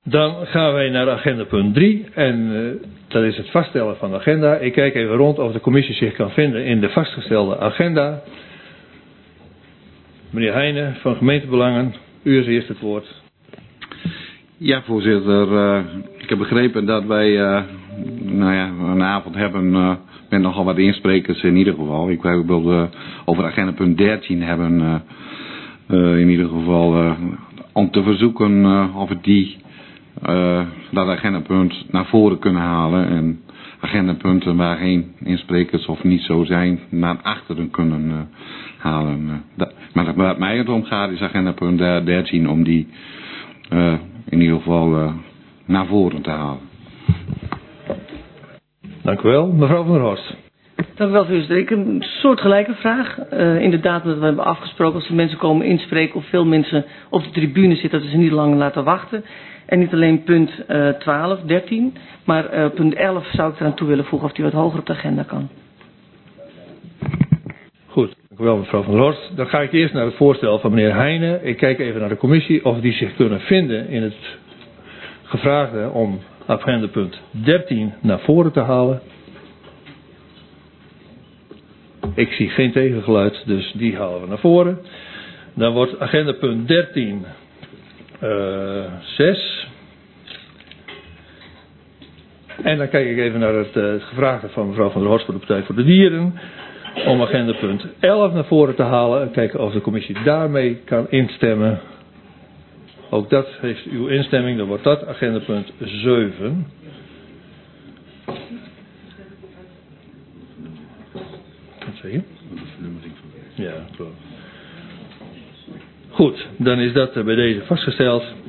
Dan gaan wij naar agenda punt 3 en dat is het vaststellen van de agenda. Ik kijk even rond of de commissie zich kan vinden in de vastgestelde agenda. Meneer Heijnen van Gemeentebelangen, u is eerst het woord. Ja, voorzitter. Ik heb begrepen dat wij een avond hebben met nogal wat insprekers in ieder geval. Ik wil over agenda punt 13 hebben in ieder geval om te verzoeken of we dat agendapunt naar voren kunnen halen en agendapunten waar geen insprekers of niet zo zijn naar achteren kunnen halen. Maar waar mij het om gaat is agendapunt 13 om die in ieder geval naar voren te halen. Dank u wel. Mevrouw van der Horst. Dank u wel, voorzitter. Ik heb een soortgelijke vraag. Inderdaad, dat we hebben afgesproken als de mensen komen inspreken of veel mensen op de tribune zitten, dat we ze niet lang laten wachten. En niet alleen punt 12, 13, maar punt 11 zou ik eraan toe willen voegen of die wat hoger op de agenda kan. Goed, dank u wel mevrouw van der Horst. Dan ga ik eerst naar het voorstel van meneer Heijnen. Ik kijk even naar de commissie of die zich kunnen vinden in het gevraagde om agendapunt 13 naar voren te halen. Ik zie geen tegengeluid, dus die halen we naar voren. Dan wordt agendapunt 13 6. En dan kijk ik even naar het gevraagde van mevrouw van der Horst voor de Partij voor de Dieren. Om agendapunt 11 naar voren te halen. En kijken of de commissie daarmee kan instemmen. Ook dat heeft uw instemming. Dan wordt dat agendapunt 7. Wat zeg je? Ja, klopt. Goed, dan is dat bij deze vastgesteld.